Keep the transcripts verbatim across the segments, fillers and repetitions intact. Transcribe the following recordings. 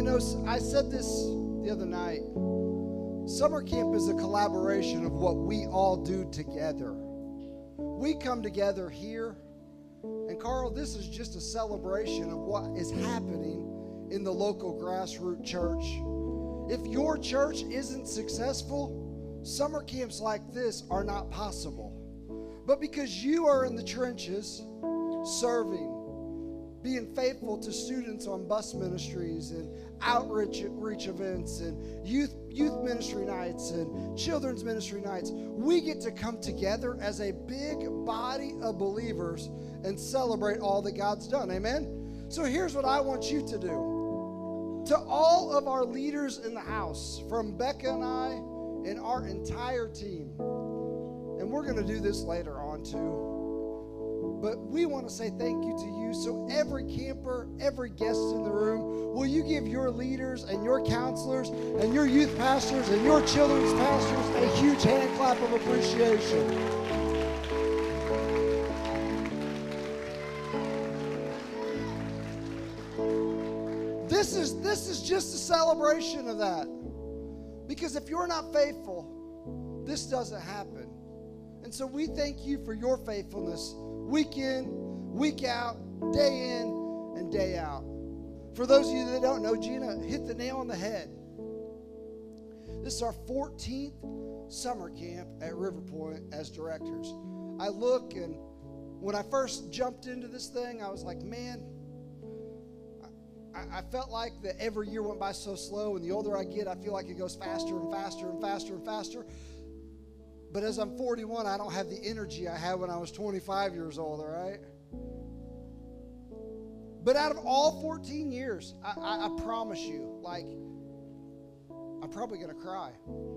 know, I said this the other night. Summer camp is a collaboration of what we all do together. We come together here, and Carl, this is just a celebration of what is happening in the local grassroots church. If your church isn't successful, summer camps like this are not possible. But because you are in the trenches, serving, being faithful to students on bus ministries and outreach reach events and youth youth ministry nights and children's ministry nights, we get to come together as a big body of believers and celebrate all that God's done. Amen? So here's what I want you to do. To all of our leaders in the house, from Becca and I and our entire team, and we're going to do this later on too, but we want to say thank you to you. So every camper, every guest in the room, will you give your leaders and your counselors and your youth pastors and your children's pastors a huge hand clap of appreciation? This is, this is just a celebration of that. Because if you're not faithful, this doesn't happen. And so we thank you for your faithfulness week in, week out, day in, and day out. For those of you that don't know, Gina hit the nail on the head. This is our fourteenth summer camp at River Point as directors. I look, and when I first jumped into this thing, I was like, man, I, I felt like that every year went by so slow, and the older I get, I feel like it goes faster and faster and faster and faster. But as I'm forty-one, I don't have the energy I had when I was twenty-five years old, all right? But out of all fourteen years, I, I, I promise you, like, I'm probably going to cry.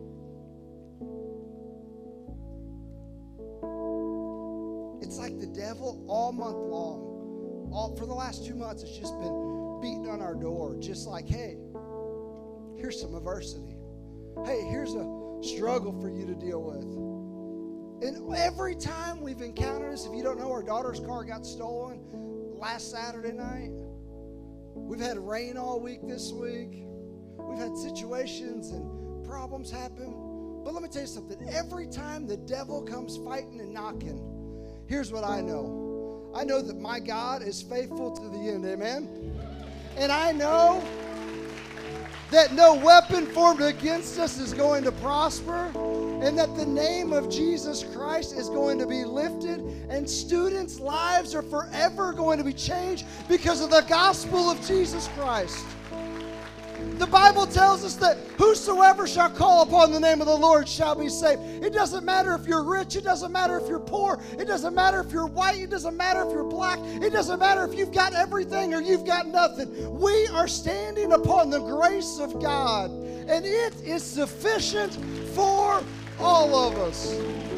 It's like the devil all month long, all for the last two months, it's just been beating on our door, just like, hey, here's some adversity. Hey, here's a struggle for you to deal with. And every time we've encountered this, if you don't know, our daughter's car got stolen last Saturday night. We've had rain all week this week. We've had situations and problems happen. But let me tell you something. Every time the devil comes fighting and knocking, here's what I know. I know that my God is faithful to the end. Amen? And I know that no weapon formed against us is going to prosper, and that the name of Jesus Christ is going to be lifted, and students' lives are forever going to be changed because of the gospel of Jesus Christ. The Bible tells us that whosoever shall call upon the name of the Lord shall be saved. It doesn't matter if you're rich. It doesn't matter if you're poor. It doesn't matter if you're white. It doesn't matter if you're black. It doesn't matter if you've got everything or you've got nothing. We are standing upon the grace of God, and it is sufficient for all of us.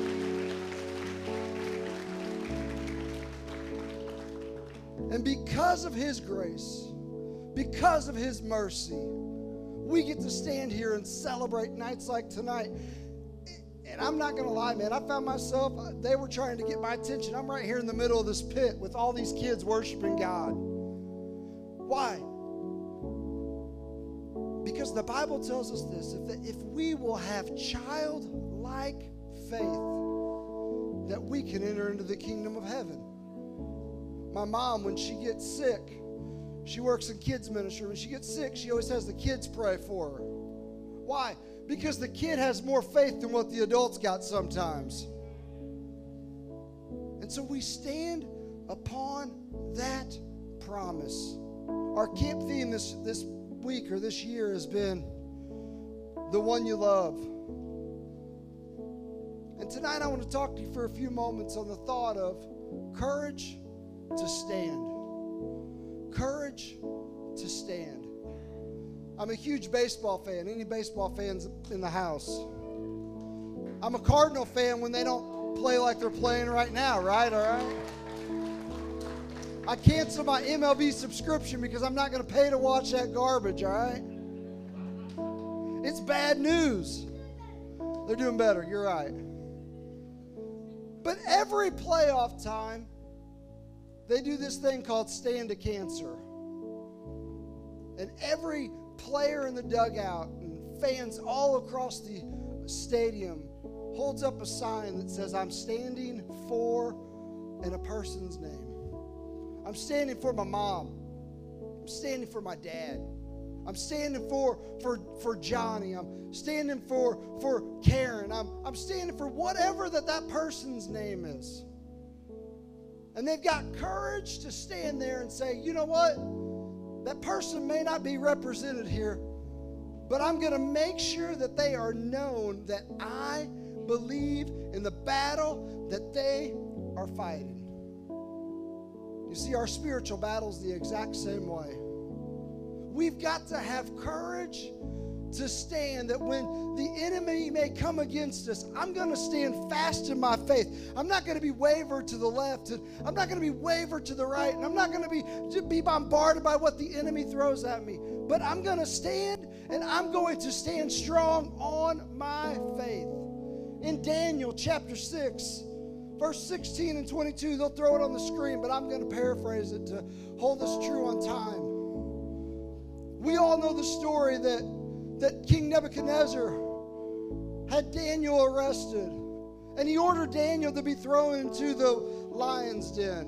And because of His grace, because of His mercy, we get to stand here and celebrate nights like tonight. And I'm not going to lie, man, I found myself, they were trying to get my attention. I'm right here in the middle of this pit with all these kids worshiping God. Why? Because the Bible tells us this, if, the, if we will have childlike faith, that we can enter into the kingdom of heaven. My mom, when she gets sick, she works in kids ministry. When she gets sick, she always has the kids pray for her. Why? Because the kid has more faith than what the adults got sometimes. And so we stand upon that promise. Our camp theme this, this week or this year has been the one you love. And tonight I want to talk to you for a few moments on the thought of courage to stand. Courage to stand. I'm a huge baseball fan. Any baseball fans in the house? I'm a Cardinal fan when they don't play like they're playing right now, right? All right? I canceled my M L B subscription because I'm not going to pay to watch that garbage, all right? It's bad news. They're doing better. You're right. But every playoff time, they do this thing called Stand to Cancer. And every player in the dugout and fans all across the stadium holds up a sign that says, I'm standing for, and a person's name. I'm standing for my mom. I'm standing for my dad. I'm standing for, for, for Johnny. I'm standing for, for Karen. I'm, I'm standing for whatever that that person's name is. And they've got courage to stand there and say, you know what? That person may not be represented here, but I'm going to make sure that they are known that I believe in the battle that they are fighting. You see, our spiritual battle is the exact same way. We've got to have courage to stand, that when the enemy may come against us, I'm going to stand fast in my faith. I'm not going to be wavered to the left, and I'm not going to be wavered to the right, and I'm not going to be, to be bombarded by what the enemy throws at me. But I'm going to stand, and I'm going to stand strong on my faith. In Daniel chapter six, verse sixteen and twenty-two, they'll throw it on the screen, but I'm going to paraphrase it to hold us true on time. We all know the story that that King Nebuchadnezzar had Daniel arrested, and he ordered Daniel to be thrown into the lion's den.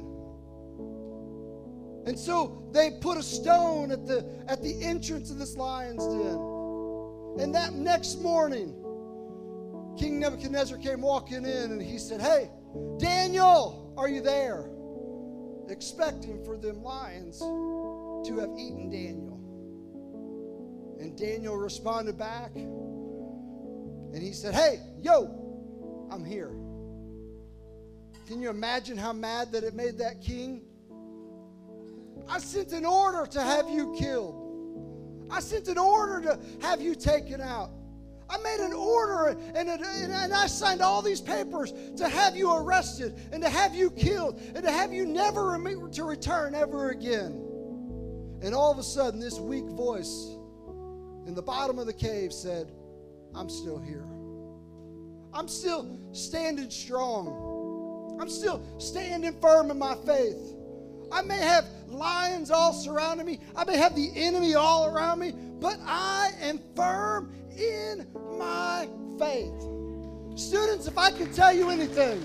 And so they put a stone at the at the entrance of this lion's den. And that next morning, King Nebuchadnezzar came walking in, and he said, "Hey, Daniel, are you there?" Expecting for them lions to have eaten Daniel. And Daniel responded back, and he said, "Hey, yo, I'm here." Can you imagine how mad that it made that king? I sent an order to have you killed. I sent an order to have you taken out. I made an order, and, and, and I signed all these papers to have you arrested and to have you killed and to have you never re- to return ever again. And all of a sudden, this weak voice in the bottom of the cave said, "I'm still here. I'm still standing strong. I'm still standing firm in my faith. I may have lions all surrounding me. I may have the enemy all around me, but I am firm in my faith." Students, if I could tell you anything,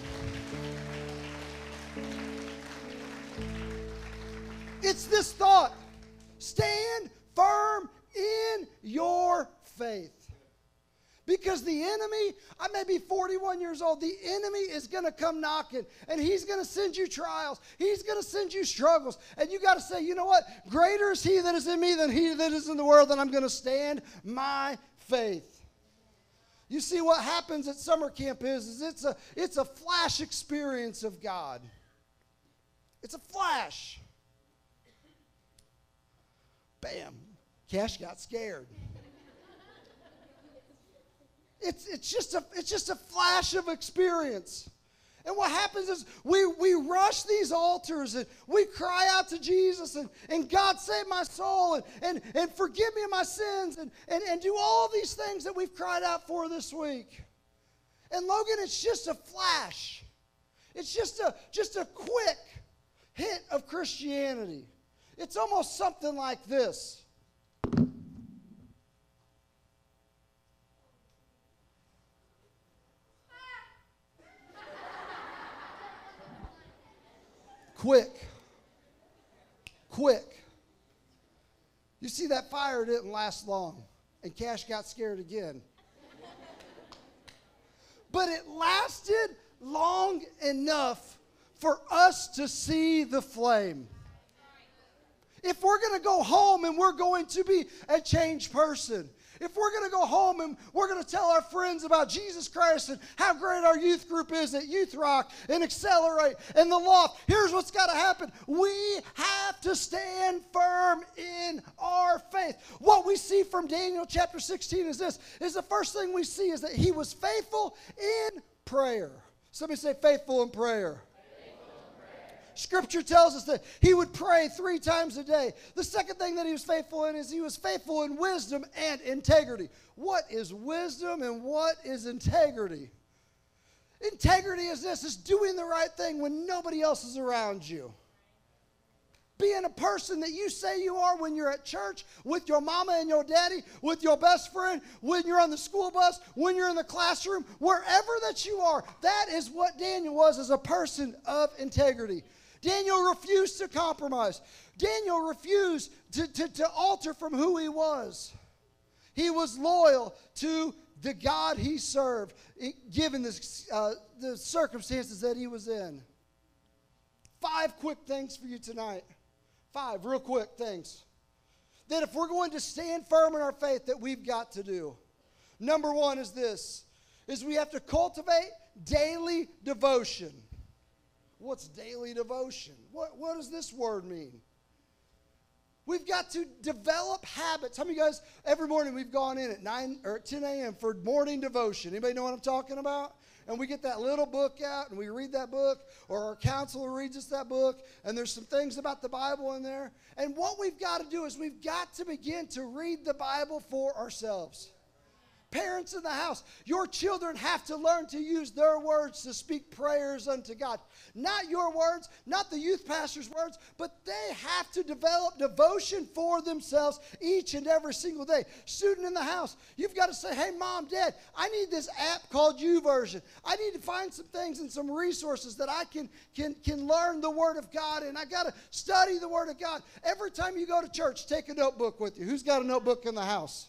it's this thought: stand firm in your faith. Because the enemy, I may be forty-one years old, the enemy is going to come knocking, and he's going to send you trials. He's going to send you struggles. And you got to say, you know what? Greater is he that is in me than he that is in the world, and I'm going to stand my faith. You see, what happens at summer camp is, is it's a, it's a flash experience of God. It's a flash. Bam. Cash got scared. It's, it's, just a, it's just a flash of experience. And what happens is we, we rush these altars and we cry out to Jesus and, and God save my soul and, and, and forgive me of my sins and, and, and do all these things that we've cried out for this week. And Logan, it's just a flash. It's just a, just a quick hit of Christianity. It's almost something like this. Quick. Quick. You see, that fire didn't last long, and Cash got scared again. But it lasted long enough for us to see the flame. If we're going to go home and we're going to be a changed person, if we're going to go home and we're going to tell our friends about Jesus Christ and how great our youth group is at Youth Rock and Accelerate and the Loft, here's what's got to happen. We have to stand firm in our faith. What we see from Daniel chapter sixteen is this, is the first thing we see is that he was faithful in prayer. Somebody say faithful in prayer. Scripture tells us that he would pray three times a day. The second thing that he was faithful in is he was faithful in wisdom and integrity. What is wisdom and what is integrity? Integrity is this, is doing the right thing when nobody else is around you. being a person that you say you are when you're at church, with your mama and your daddy, with your best friend, when you're on the school bus, when you're in the classroom, wherever that you are. That is what Daniel was as a person of integrity. Daniel refused to compromise. Daniel refused to, to, to alter from who he was. He was loyal to the God he served, given this, uh, the circumstances that he was in. Five quick things for you tonight. Five real quick things. That if we're going to stand firm in our faith, that we've got to do. Number one is this, is we have to cultivate daily devotion. What's daily devotion? What, what does this word mean? We've got to develop habits. How many of you guys, every morning we've gone in at nine or at ten a.m. for morning devotion. Anybody know what I'm talking about? And we get that little book out and we read that book, or our counselor reads us that book, and there's some things about the Bible in there. And what we've got to do is we've got to begin to read the Bible for ourselves. Parents in the house, your children have to learn to use their words to speak prayers unto God. Not your words, not the youth pastor's words, but they have to develop devotion for themselves each and every single day. Student in the house, you've got to say, hey, Mom, Dad, I need this app called YouVersion. I need to find some things and some resources that I can, can, can learn the Word of God, and I got to study the Word of God. Every time you go to church, take a notebook with you. Who's got a notebook in the house?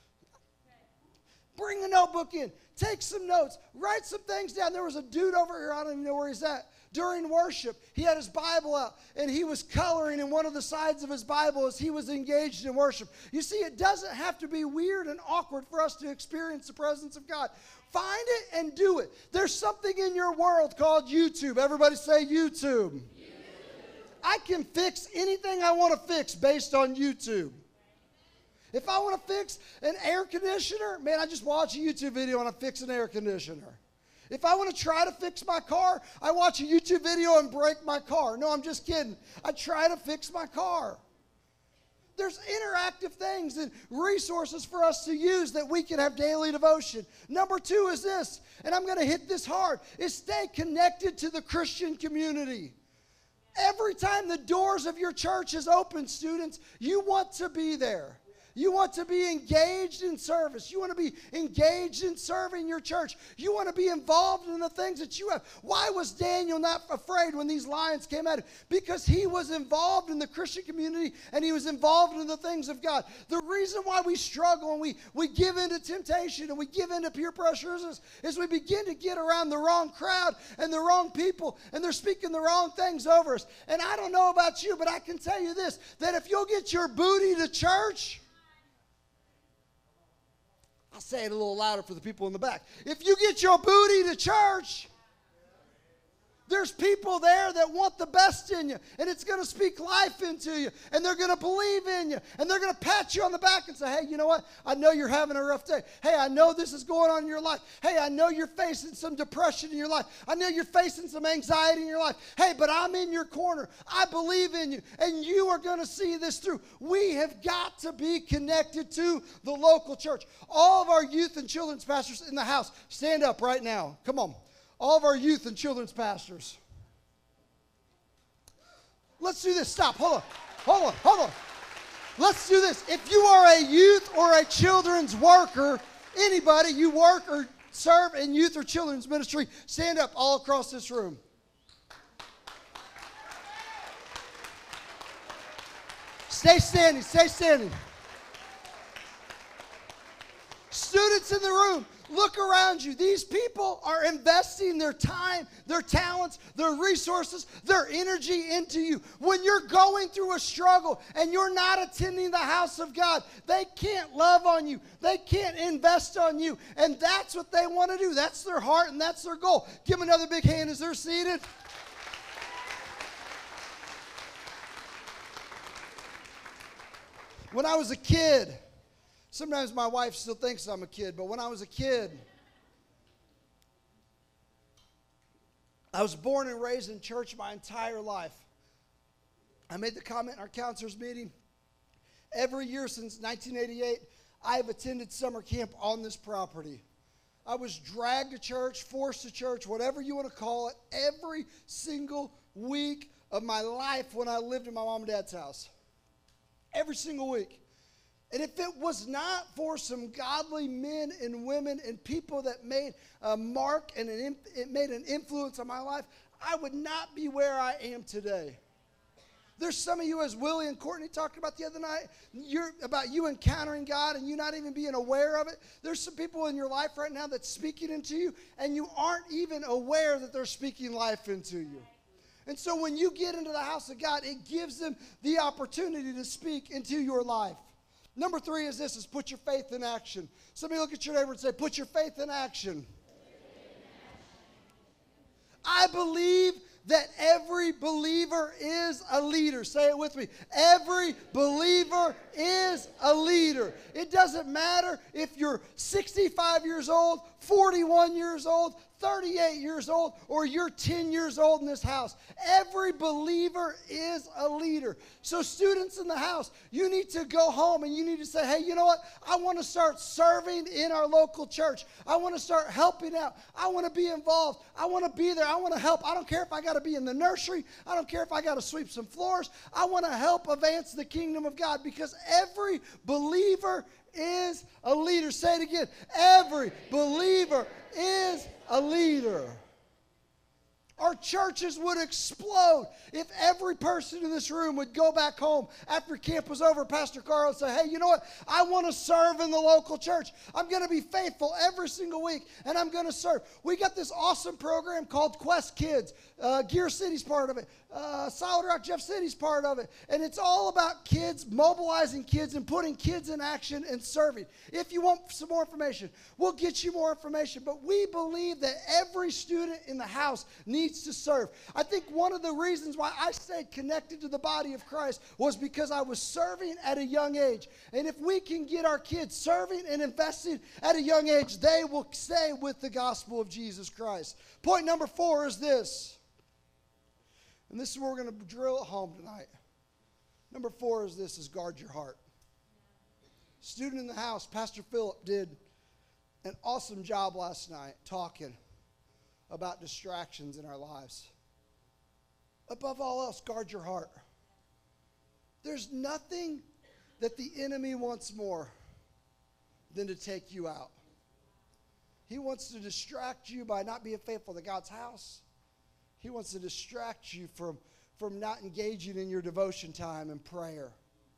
Bring a notebook in. Take some notes. Write some things down. There was a dude over here, I don't even know where he's at. During worship, he had his Bible out, and he was coloring in one of the sides of his Bible as he was engaged in worship. You see, it doesn't have to be weird and awkward for us to experience the presence of God. Find it and do it. There's something in your world called YouTube. Everybody say YouTube. YouTube. I can fix anything I want to fix based on YouTube. If I want to fix an air conditioner, man, I just watch a YouTube video and I fix an air conditioner. If I want to try to fix my car, I watch a YouTube video and break my car. No, I'm just kidding. I try to fix my car. There's interactive things and resources for us to use that we can have daily devotion. Number two is this, and I'm going to hit this hard, is stay connected to the Christian community. Every time the doors of your church is open, students, you want to be there. You want to be engaged in service. You want to be engaged in serving your church. You want to be involved in the things that you have. Why was Daniel not afraid when these lions came at him? Because he was involved in the Christian community and he was involved in the things of God. The reason why we struggle and we, we give into temptation and we give into peer pressure is, is we begin to get around the wrong crowd and the wrong people, and they're speaking the wrong things over us. And I don't know about you, but I can tell you this, that if you'll get your booty to church, I'll say it a little louder for the people in the back. If you get your booty to church, there's people there that want the best in you, and it's going to speak life into you, and they're going to believe in you, and they're going to pat you on the back and say, hey, you know what? I know you're having a rough day. Hey, I know this is going on in your life. Hey, I know you're facing some depression in your life. I know you're facing some anxiety in your life. Hey, but I'm in your corner. I believe in you, and you are going to see this through. We have got to be connected to the local church. All of our youth and children's pastors in the house, stand up right now. Come on. All of our youth and children's pastors. Let's do this. Stop. Hold on. Hold on. Hold on. Let's do this. If you are a youth or a children's worker, anybody, you work or serve in youth or children's ministry, stand up all across this room. Stay standing. Stay standing. Students in the room, look around you. These people are investing their time, their talents, their resources, their energy into you. When you're going through a struggle and you're not attending the house of God, they can't love on you. They can't invest on you. And that's what they want to do. That's their heart and that's their goal. Give them another big hand as they're seated. When I was a kid, sometimes my wife still thinks I'm a kid, but when I was a kid, I was born and raised in church my entire life. I made the comment in our counselors meeting. Every year since nineteen eighty-eight, I have attended summer camp on this property. I was dragged to church, forced to church, whatever you want to call it, every single week of my life when I lived in my mom and dad's house. Every single week. And if it was not for some godly men and women and people that made a mark and an, it made an influence on my life, I would not be where I am today. There's some of you, as Willie and Courtney talked about the other night, you're about you encountering God and you not even being aware of it. There's some people in your life right now that's speaking into you, and you aren't even aware that they're speaking life into you. And so when you get into the house of God, it gives them the opportunity to speak into your life. Number three is this, is put your faith in action. Somebody look at your neighbor and say, put your faith in action. I believe that every believer is a leader. Say it with me. Every believer is a leader. It doesn't matter if you're sixty-five years old, forty-one years old, thirty-eight years old, or you're ten years old in this house. Every believer is a leader. So students in the house, you need to go home and you need to say, hey, you know what? I want to start serving in our local church. I want to start helping out. I want to be involved. I want to be there. I want to help. I don't care if I got to be in the nursery. I don't care if I got to sweep some floors. I want to help advance the kingdom of God, because every believer is a leader. Say it again. Every believer is a leader. Our churches would explode if every person in this room would go back home after camp was over. Pastor Carl would say, hey, you know what? I want to serve in the local church. I'm going to be faithful every single week, and I'm going to serve. We got this awesome program called Quest Kids. Uh, Gear City's part of it. Uh, Solid Rock Jeff City's part of it. And it's all about kids, mobilizing kids and putting kids in action and serving. If you want some more information, we'll get you more information. But we believe that every student in the house needs to serve. I think one of the reasons why I stayed connected to the body of Christ was because I was serving at a young age. And if we can get our kids serving and investing at a young age, they will stay with the gospel of Jesus Christ. Point number four is this. And this is where we're going to drill it home tonight. Number four is this, is guard your heart. Student in the house, Pastor Philip did an awesome job last night talking about distractions in our lives. Above all else, guard your heart. There's nothing that the enemy wants more than to take you out. He wants to distract you by not being faithful to God's house. He wants to distract you from, from not engaging in your devotion time and prayer.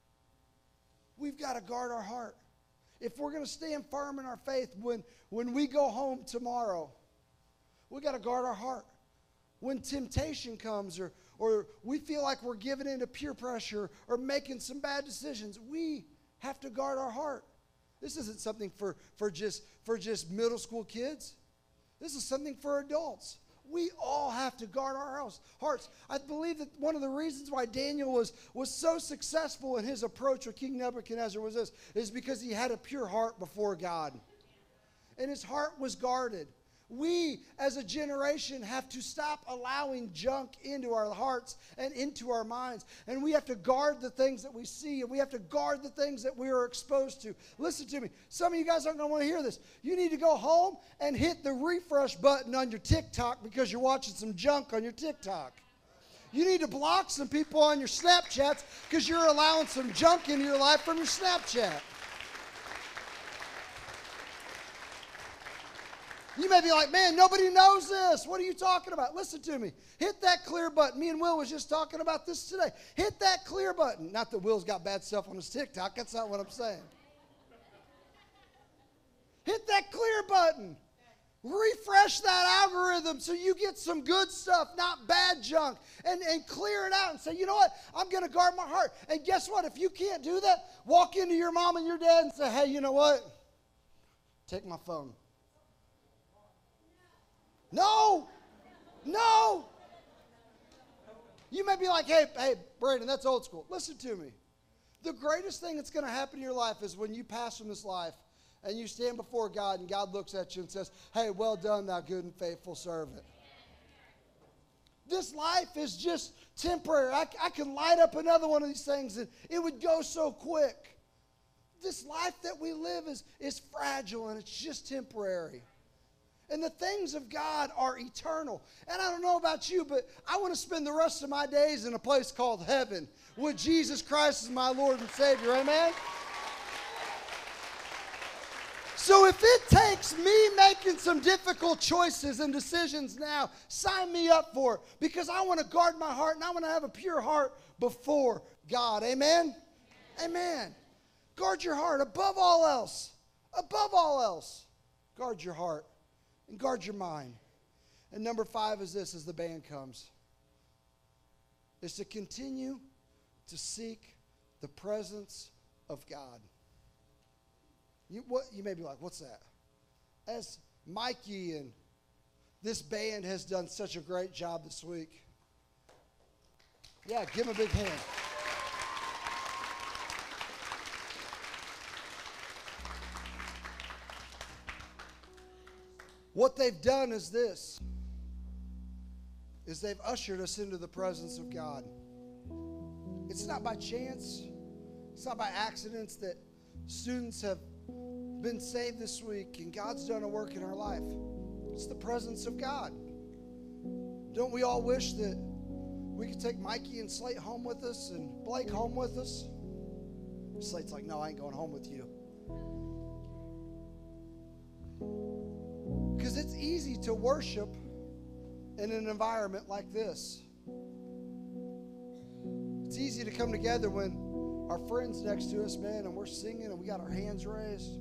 We've got to guard our heart. If we're going to stand firm in our faith when, when we go home tomorrow, we've got to guard our heart. When temptation comes, or, or we feel like we're giving in to peer pressure or making some bad decisions, we have to guard our heart. This isn't something for, for, just, for just middle school kids. This is something for adults. We all have to guard our house, hearts. I believe that one of the reasons why Daniel was, was so successful in his approach with King Nebuchadnezzar was this, is because he had a pure heart before God. And his heart was guarded. We, as a generation, have to stop allowing junk into our hearts and into our minds. And we have to guard the things that we see, and we have to guard the things that we are exposed to. Listen to me. Some of you guys aren't going to want to hear this. You need to go home and hit the refresh button on your TikTok because you're watching some junk on your TikTok. You need to block some people on your Snapchats because you're allowing some junk into your life from your Snapchat. You may be like, man, nobody knows this. What are you talking about? Listen to me. Hit that clear button. Me and Will was just talking about this today. Hit that clear button. Not that Will's got bad stuff on his TikTok. That's not what I'm saying. Hit that clear button. Refresh that algorithm so you get some good stuff, not bad junk, and, and clear it out and say, you know what? I'm going to guard my heart. And guess what? If you can't do that, walk into your mom and your dad and say, hey, you know what? Take my phone. No, no. You may be like, hey, hey, Brandon, that's old school. Listen to me. The greatest thing that's going to happen in your life is when you pass from this life and you stand before God and God looks at you and says, hey, well done, thou good and faithful servant. This life is just temporary. I, I can light up another one of these things and it would go so quick. This life that we live is, is fragile and it's just temporary. And the things of God are eternal. And I don't know about you, but I want to spend the rest of my days in a place called heaven with Jesus Christ as my Lord and Savior. Amen? So if it takes me making some difficult choices and decisions now, sign me up for it. Because I want to guard my heart and I want to have a pure heart before God. Amen? Amen. Guard your heart above all else. Above all else. Guard your heart. And guard your mind. And number five is this as the band comes. Is to continue to seek the presence of God. You, what, you may be like, what's that? As Mikey and this band has done such a great job this week. Yeah, give them a big hand. What they've done is this, is they've ushered us into the presence of God. It's not by chance, it's not by accidents that students have been saved this week and God's done a work in our life. It's the presence of God. Don't we all wish that we could take Mikey and Slate home with us and Blake home with us? Slate's like, no, I ain't going home with you. Because it's easy to worship in an environment like this. It's easy to come together when our friend's next to us, man, and we're singing and we got our hands raised.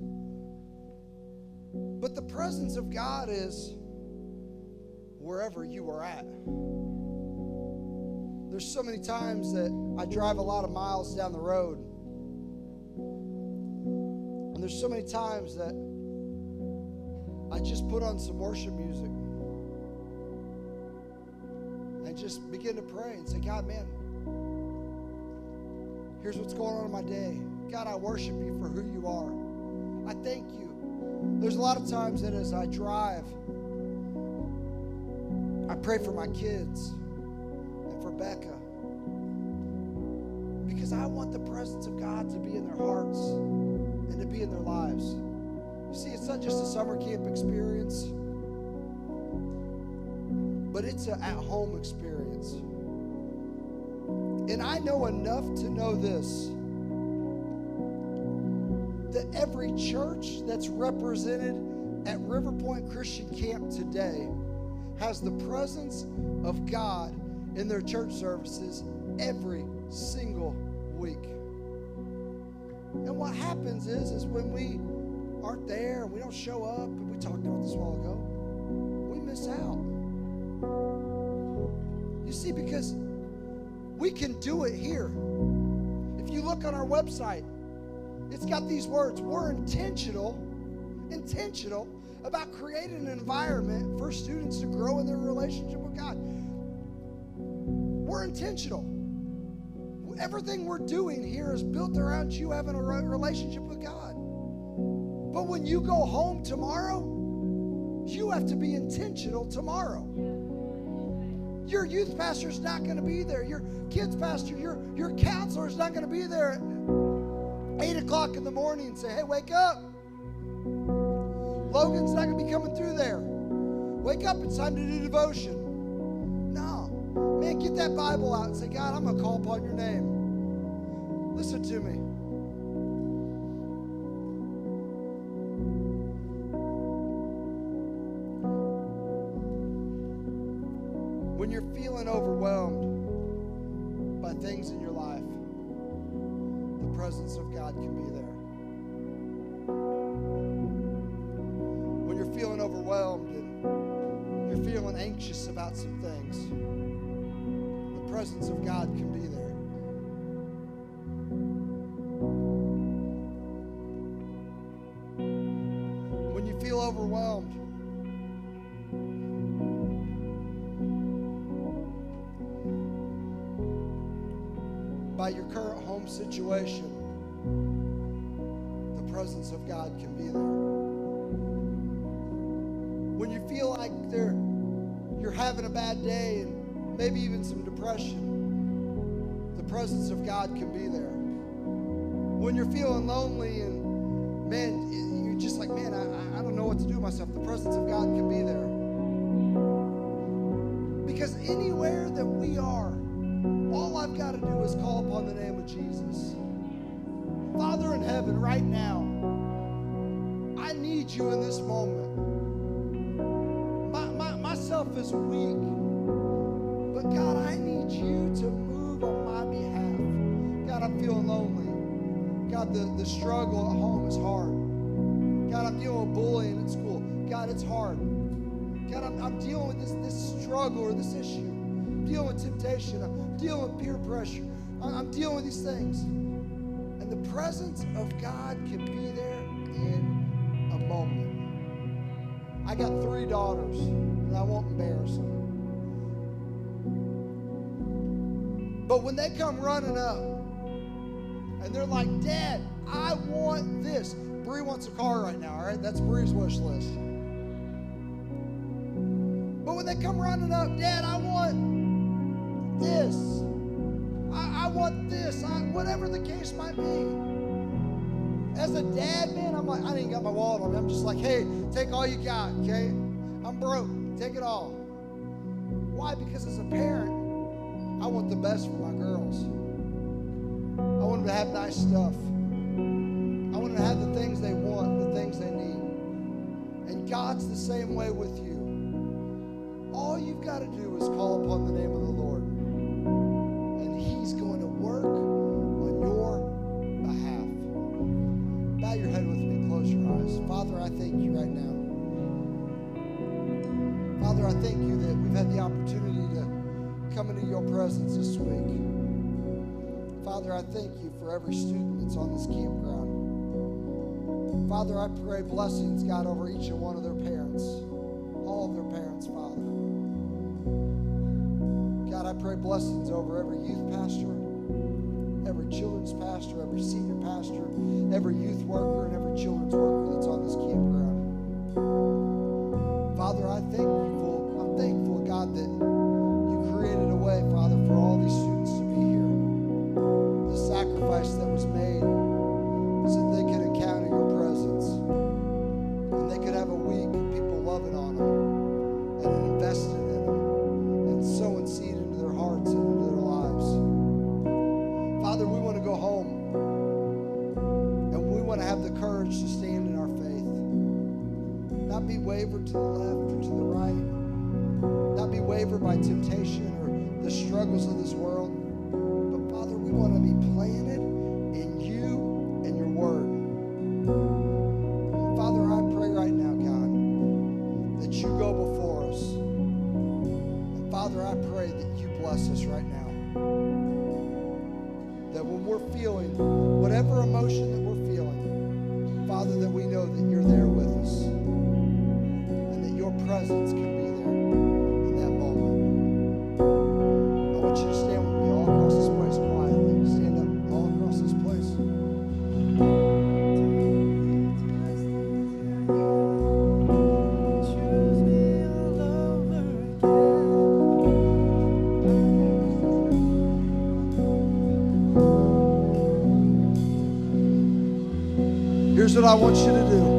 But the presence of God is wherever you are at. There's so many times that I drive a lot of miles down the road. And there's so many times that I just put on some worship music and just begin to pray and say, God, man, here's what's going on in my day. God, I worship you for who you are. I thank you. There's a lot of times that as I drive, I pray for my kids and for Becca because I want the presence of God to be in their hearts and to be in their lives. You see, it's not just a summer camp experience, but it's an at-home experience. And I know enough to know this, that every church that's represented at River Point Christian Camp today has the presence of God in their church services every single week. And what happens is, is when we aren't there and we don't show up, and we talked about this a while ago, we miss out. You see, because we can do it here. If you look on our website, it's got these words. We're intentional, intentional about creating an environment for students to grow in their relationship with God. We're intentional. Everything we're doing here is built around you having a relationship with God. But when you go home tomorrow, you have to be intentional tomorrow. Your youth pastor is not going to be there. Your kids pastor, your, your counselor is not going to be there at eight o'clock in the morning and say, hey, wake up. Logan's not going to be coming through there. Wake up, it's time to do devotion. No. Man, get that Bible out and say, God, I'm going to call upon your name. Listen to me. When you're feeling overwhelmed by things in your life, the presence of God can be there. When you're feeling overwhelmed and you're feeling anxious about some things, the presence of God can be there. When you feel overwhelmed, by your current home situation, the presence of God can be there. When you feel like there, you're having a bad day and maybe even some depression, the presence of God can be there. When you're feeling lonely and man, you're just like, man, I, I don't know what to do with myself. The presence of God can be there. Because anywhere that we are, all I've got to do is call upon the name of Jesus. Father in heaven, right now, I need you in this moment. My, my, myself is weak, but God, I need you to move on my behalf. God, I'm feeling lonely. God, the, the struggle at home is hard. God, I'm dealing with bullying at school. God, it's hard. God, I'm, I'm dealing with this, this struggle or this issue. I'm dealing with temptation. I'm dealing with peer pressure. I'm, I'm dealing with these things. And the presence of God can be there in a moment. I got three daughters, and I won't embarrass them. But when they come running up, and they're like, Dad, I want this. Bree wants a car right now, all right? That's Bree's wish list. But when they come running up, Dad, I want this. I, I want this. I, whatever the case might be. As a dad, man, I'm like, I ain't got my wallet on me. I'm just like, hey, take all you got, okay? I'm broke. Take it all. Why? Because as a parent, I want the best for my girls. I want them to have nice stuff. I want them to have the things they want, the things they need. And God's the same way with you. All you've got to do is call upon the name of the Lord. And He's going to work on your behalf. Bow your head with me. Close your eyes. Father, I thank you right now. Father, I thank you that we've had the opportunity to come into your presence this week. Father, I thank you for every student that's on this campground. Father, I pray blessings, God, over each and one of their parents, all of their parents, Father. God, I pray blessings over every youth pastor, every children's pastor, every senior pastor, every youth worker, and every children's worker that's on this campground. Father, I thank you for, I'm thankful, God, that you created a way, Father, for all these students to be here. The sacrifice that was made so that they could encounter your presence. And they could have a week of people loving on them and investing in them and sowing seed into their hearts and into their lives. Father, we want to go home and we want to have the courage to stand in our faith. Not be wavered to the left or to the right. Not be wavered by temptation or the struggles of this world. But Father, we want to be planted in you and your word. Father, I pray right now, God, that you go before us. And Father, I pray that you bless us right now. That when we're feeling whatever emotion that we're feeling, Father, that we know that you're there with us. And that your presence can be there in that moment. I want you to stand with me all across this place quietly. Stand up all across this place. Here's what I want you to do.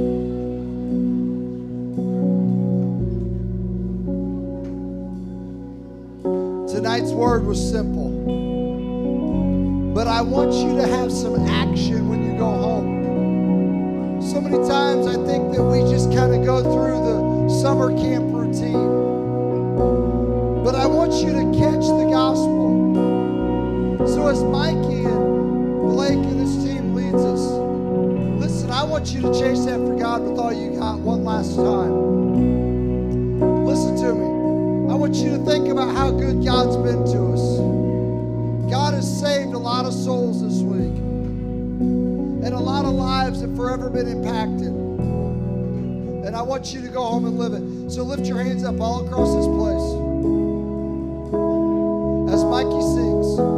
Tonight's word was simple, but I want you to have some action when you go home. So many times I think that we just kind of go through the summer camp routine, but I want you to catch the gospel. So as Mikey and Blake and this team leads us, listen, I want you to chase after God with all you got one last time. Listen to me. I want you to think about how good God's been to us. God has saved a lot of souls this week. And a lot of lives have forever been impacted. And I want you to go home and live it. So lift your hands up all across this place. As Mikey sings.